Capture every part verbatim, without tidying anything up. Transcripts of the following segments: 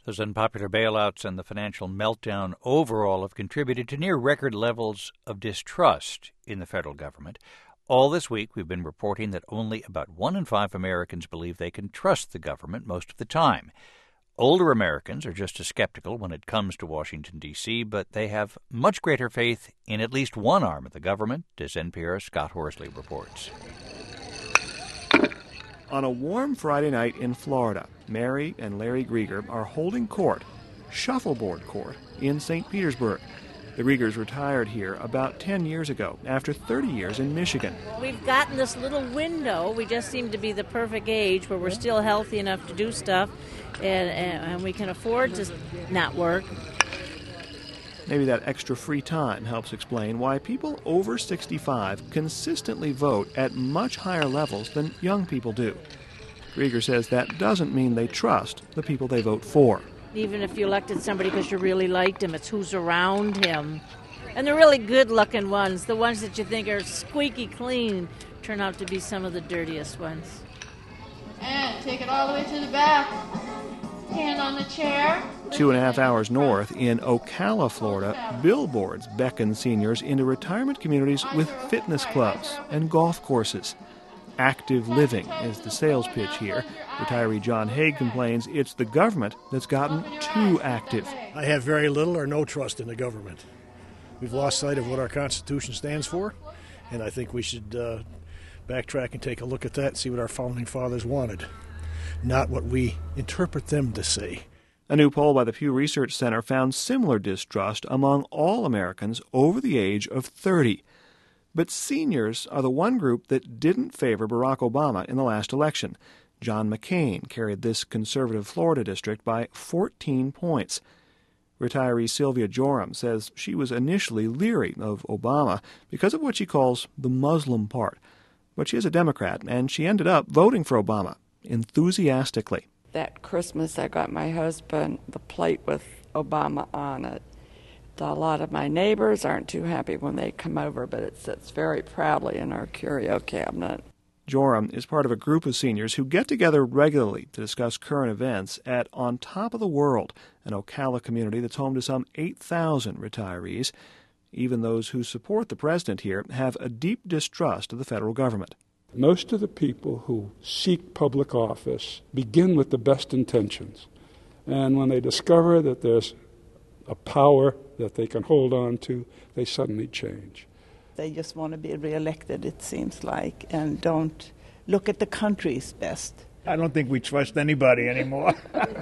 Those unpopular bailouts and the financial meltdown overall have contributed to near-record levels of distrust in the federal government. All this week, we've been reporting that only about one in five Americans believe they can trust the government most of the time. Older Americans are just as skeptical when it comes to Washington, D C, but they have much greater faith in at least one arm of the government, as N P R's Scott Horsley reports. On a warm Friday night in Florida, Mary and Larry Grieger are holding court, shuffleboard court, in Saint Petersburg. The Griegers retired here about ten years ago, after thirty years in Michigan. We've gotten this little window. We just seem to be the perfect age where we're still healthy enough to do stuff, and, and, and we can afford to not work. Maybe that extra free time helps explain why people over sixty-five consistently vote at much higher levels than young people do. Grieger says that doesn't mean they trust the people they vote for. Even if you elected somebody because you really liked him, it's who's around him. And the really good-looking ones, the ones that you think are squeaky clean, turn out to be some of the dirtiest ones. And take it all the way to the back. Hand on the chair. Two and a half hours north, in Ocala, Florida, billboards beckon seniors into retirement communities with fitness clubs and golf courses. Active living is the sales pitch here. Retiree John Haig complains it's the government that's gotten too active. I have very little or no trust in the government. We've lost sight of what our Constitution stands for, and I think we should uh, backtrack and take a look at that and see what our founding fathers wanted, not what we interpret them to say. A new poll by the Pew Research Center found similar distrust among all Americans over the age of thirty. But seniors are the one group that didn't favor Barack Obama in the last election. John McCain carried this conservative Florida district by fourteen points. Retiree Sylvia Joram says she was initially leery of Obama because of what she calls the Muslim part. But she is a Democrat, and she ended up voting for Obama enthusiastically. That Christmas, I got my husband the plate with Obama on it. A lot of my neighbors aren't too happy when they come over, but it sits very proudly in our curio cabinet. Joram is part of a group of seniors who get together regularly to discuss current events at On Top of the World, an Ocala community that's home to some eight thousand retirees. Even those who support the president here have a deep distrust of the federal government. Most of the people who seek public office begin with the best intentions. And when they discover that there's a power that they can hold on to, they suddenly change. They just want to be reelected, it seems like, and don't look at the country's best. I don't think we trust anybody anymore.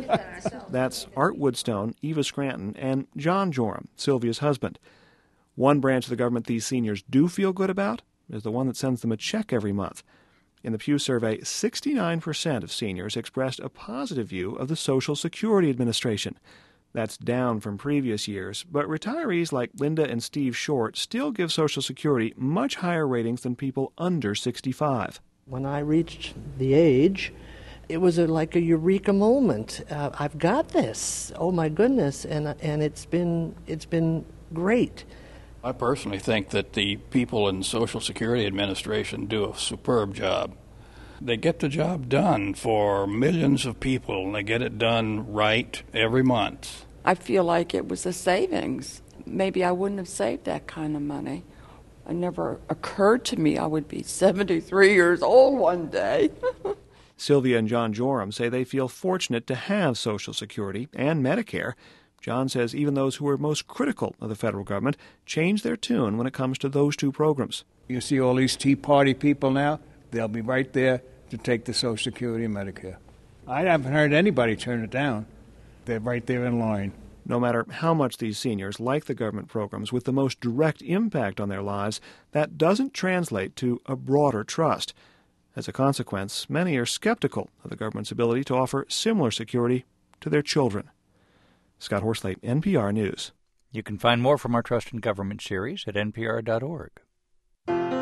That's Art Woodstone, Eva Scranton, and John Joram, Sylvia's husband. One branch of the government these seniors do feel good about is the one that sends them a check every month. In the Pew survey, sixty-nine percent of seniors expressed a positive view of the Social Security Administration. That's down from previous years, but retirees like Linda and Steve Short still give Social Security much higher ratings than people under sixty-five. When I reached the age, it was a, like a eureka moment. Uh, I've got this. Oh my goodness, and and it's been it's been great. I personally think that the people in the Social Security Administration do a superb job. They get the job done for millions of people, and they get it done right every month. I feel like it was a savings. Maybe I wouldn't have saved that kind of money. It never occurred to me I would be seventy-three years old one day. Sylvia and John Joram say they feel fortunate to have Social Security and Medicare. John says even those who are most critical of the federal government change their tune when it comes to those two programs. You see all these Tea Party people now? They'll be right there to take the Social Security and Medicare. I haven't heard anybody turn it down. They're right there in line. No matter how much these seniors like the government programs with the most direct impact on their lives, that doesn't translate to a broader trust. As a consequence, many are skeptical of the government's ability to offer similar security to their children. Scott Horsley, N P R News. You can find more from our Trust in Government series at N P R dot org.